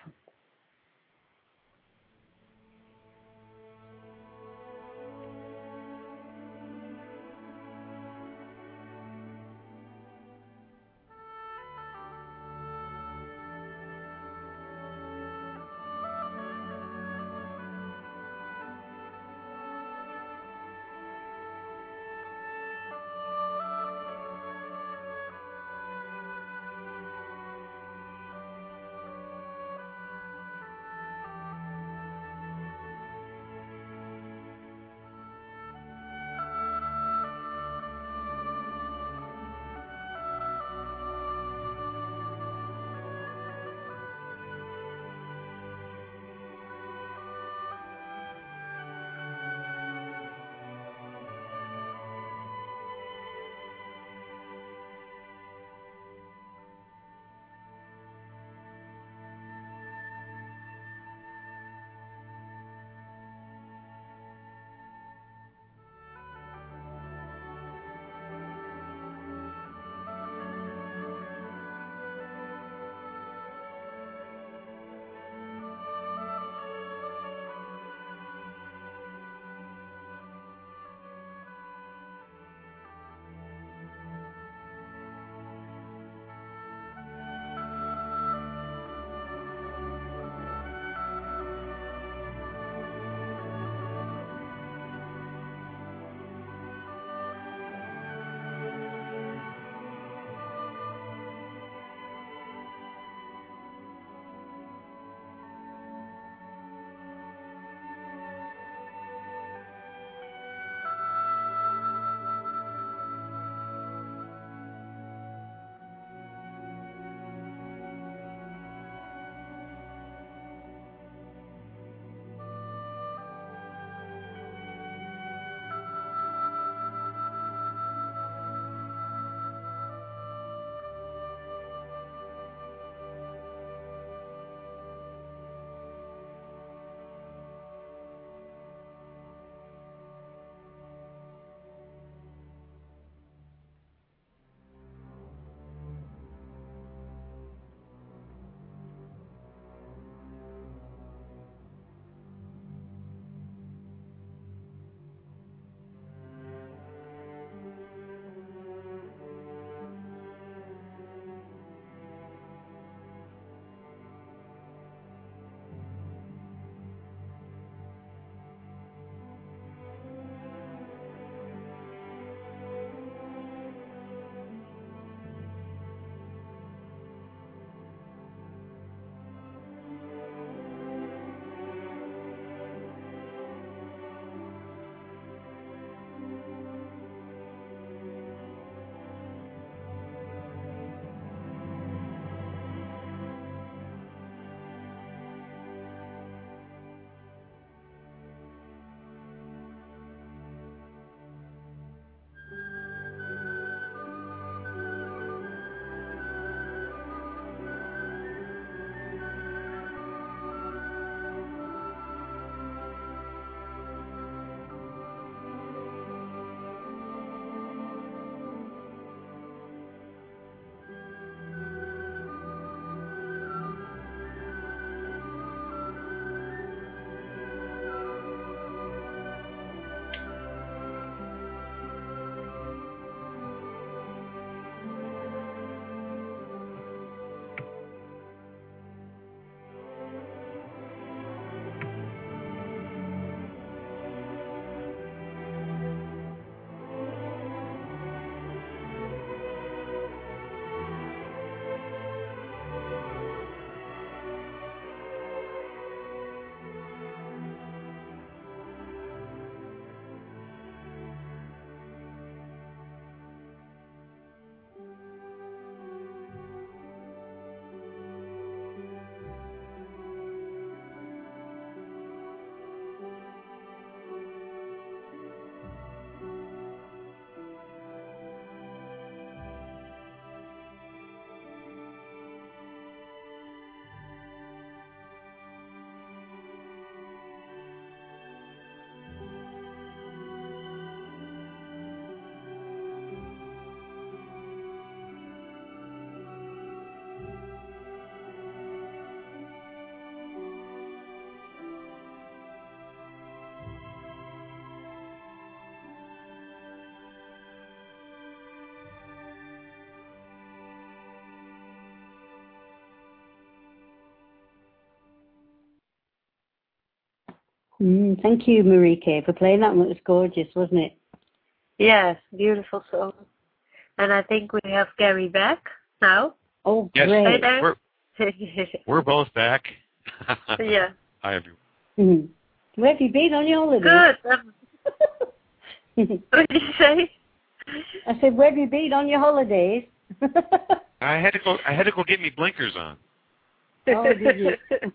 Thank you, Marieke, for playing that one. It was gorgeous, wasn't it? Yes, beautiful song. And I think we have Gary back now. Oh, yes, great. we're both back. Yeah. Hi, everyone. Where have you been on your holidays? Good. What did you say? I said, where have you been on your holidays? I had to go get me blinkers on. Oh, did you?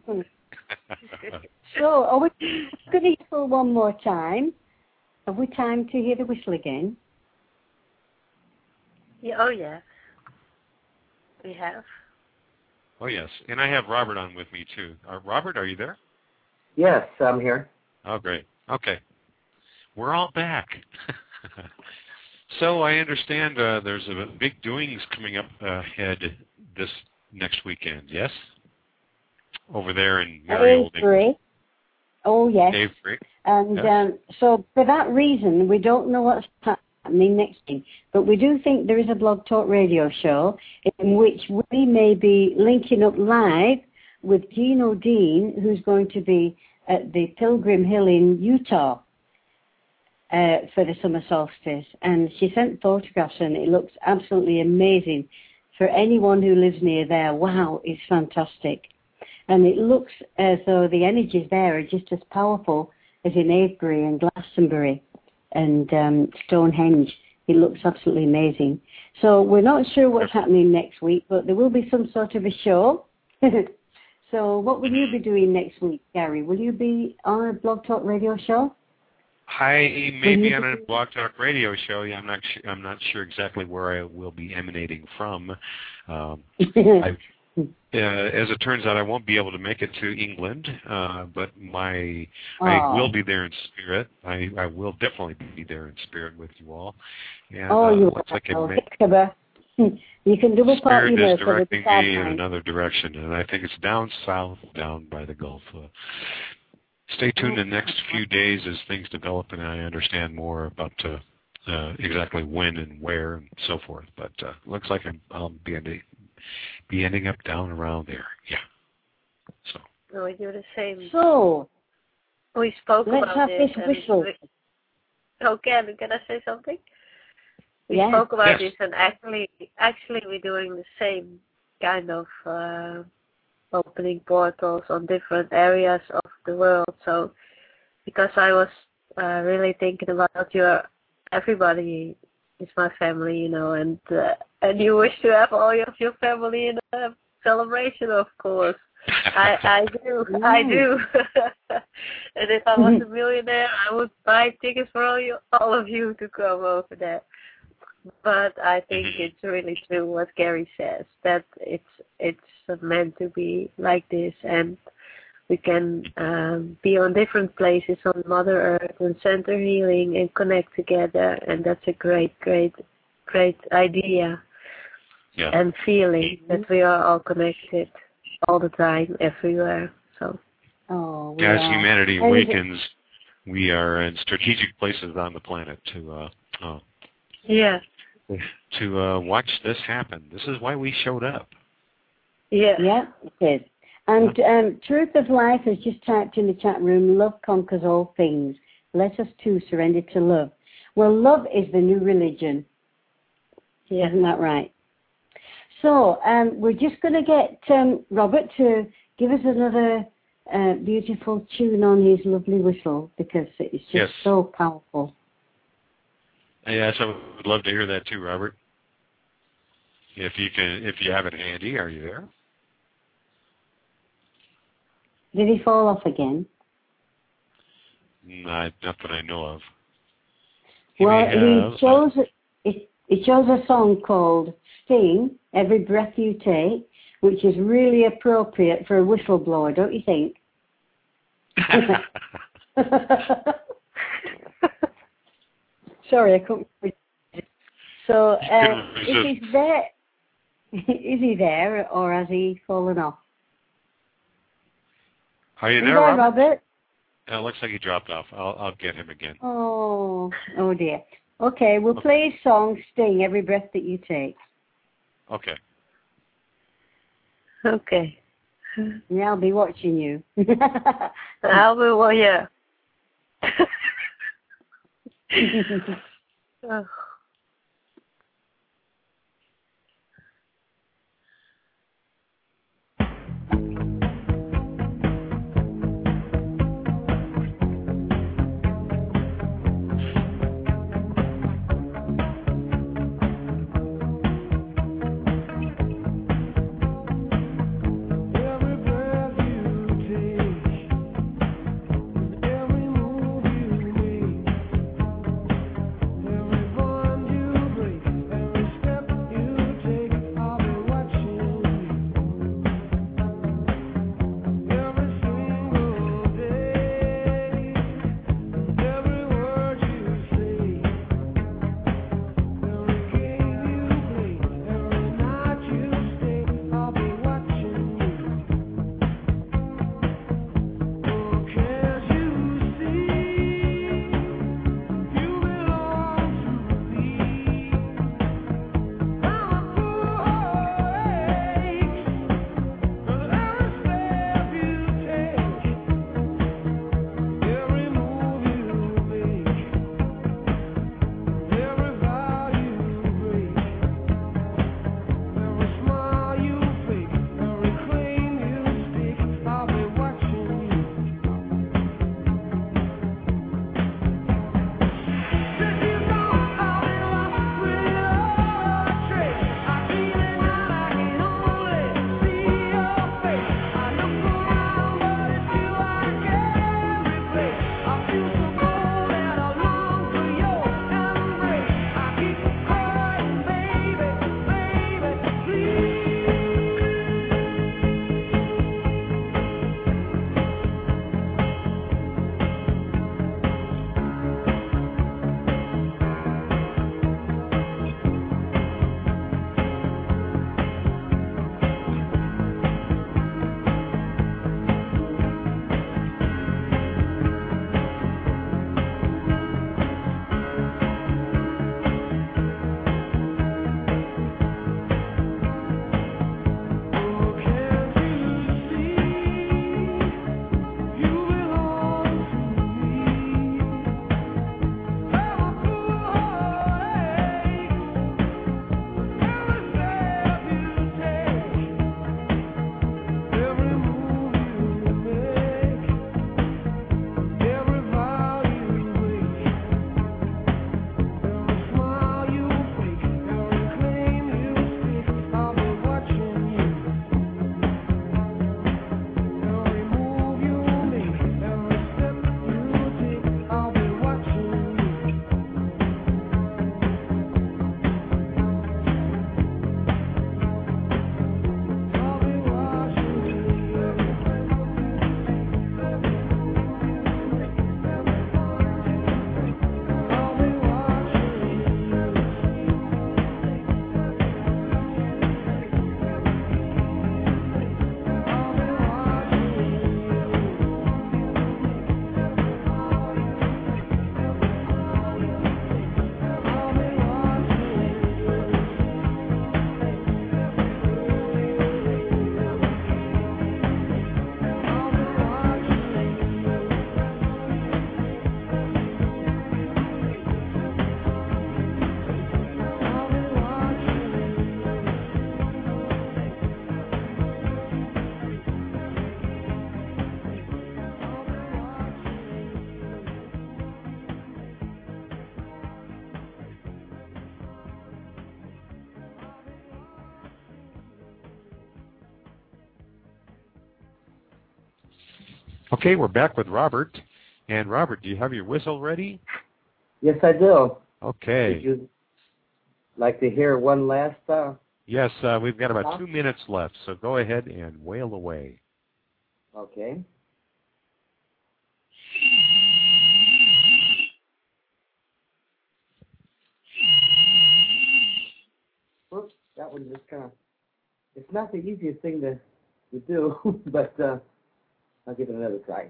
So, are we going to whistle one more time? Have we time to hear the whistle again? Yeah, oh, yeah. We have. Oh, yes. And I have Robert on with me, too. Robert, are you there? Yes, I'm here. Oh, great. Okay. We're all back. So I understand there's a big doings coming up ahead this next weekend, yes? Over there in Merry Old England. Oh, yes. Avebury. And yes. So for that reason, we don't know what's happening next week. But we do think there is a Blog Talk Radio show in which we may be linking up live with Jean O'Dean, who's going to be at the Pilgrim Hill in Utah for the summer solstice. And she sent photographs and it looks absolutely amazing. For anyone who lives near there, wow, it's fantastic. And it looks as though the energies there are just as powerful as in Avebury and Glastonbury and Stonehenge. It looks absolutely amazing. So we're not sure what's happening next week, but there will be some sort of a show. So what will you be doing next week, Gary? Will you be on a Blog Talk Radio show? I may be on a Blog Talk Radio show. Yeah, I'm not sure exactly where I will be emanating from. As it turns out, I won't be able to make it to England, but I will be there in spirit. I will definitely be there in spirit with you all. And, you looks like you can double part Spirit your is directing me in another direction, and I think it's down south, down by the Gulf. Stay tuned in the next few days as things develop and I understand more about exactly when and where and so forth. But looks like I'll be ending up down around there. Yeah. So. No, we do the same. So we spoke let's about have this. this whistle. Can I say something? We spoke about this, and actually we're doing the same kind of opening portals on different areas of the world. So, because I was really thinking about everybody is my family, and you wish to have all of your family in a celebration, of course. I do. And if I was a millionaire, I would buy tickets for all of you to come over there. But I think it's really true what Gary says, that it's meant to be like this, and we can be on different places on Mother Earth and center healing and connect together, and that's a great idea and feeling that we are all connected all the time, everywhere. So, as humanity awakens, we are in strategic places on the planet to watch this happen. This is why we showed up. Yeah, it is. And Truth of Life has just typed in the chat room, love conquers all things. Let us too surrender to love. Well, love is the new religion. Yeah. Isn't that right? So we're just going to get Robert to give us another beautiful tune on his lovely whistle, because it's just so powerful. Yes, I would love to hear that too, Robert. If you have it handy, are you there? Did he fall off again? Not that I know of. He chose a song called Sting, Every Breath You Take, which is really appropriate for a whistleblower, don't you think? Sorry, I couldn't. So, is he there, or has he fallen off? Are you there, Robert? It looks like he dropped off. I'll get him again. Oh dear. Okay, we'll play his song, Sting, Every Breath That You Take. Okay. Yeah, I'll be watching you. I'll be, Ugh. Okay, we're back with Robert. And Robert, do you have your whistle ready? Yes, I do. Okay. Would you like to hear one last? Yes, we've got about 2 minutes left, so go ahead and wail away. Okay. Oops, that one just kind of, it's not the easiest thing to do, but I'll give it another try.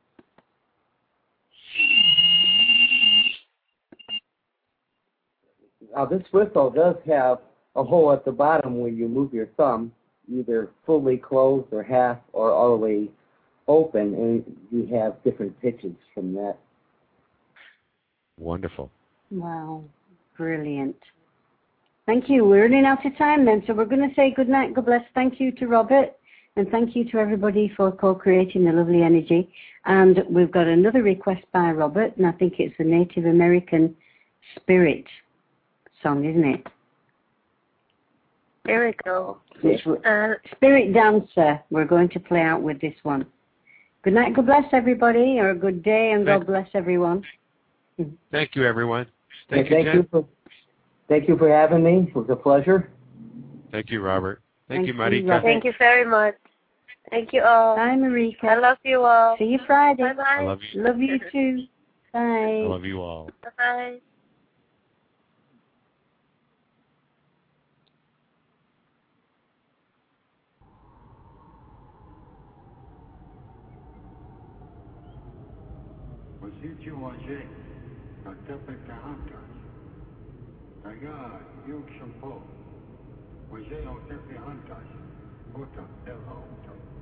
This whistle does have a hole at the bottom where you move your thumb, either fully closed or half or all the way open, and you have different pitches from that Wonderful. Wow. Brilliant. Thank you. We're running out of time then, so we're going to say good night, God bless. Thank you to Robert, and thank you to everybody for co-creating the lovely energy. And we've got another request by Robert, and I think it's the Native American Spirit song, isn't it? There we go. Spirit Dancer. We're going to play out with this one. Good night, God bless everybody, or good day, and God bless everyone. Thank you, everyone. Thank you for having me. It was a pleasure. Thank you, Robert. Thank you, Thank you, Marika. Robert. Thank you very much. Thank you all. Bye, Marika. I love you all. See you Friday. Bye-bye. I love you. Love you too. Bye. I love you all. Bye-bye. Hoje é o tempo de Hantas, outra,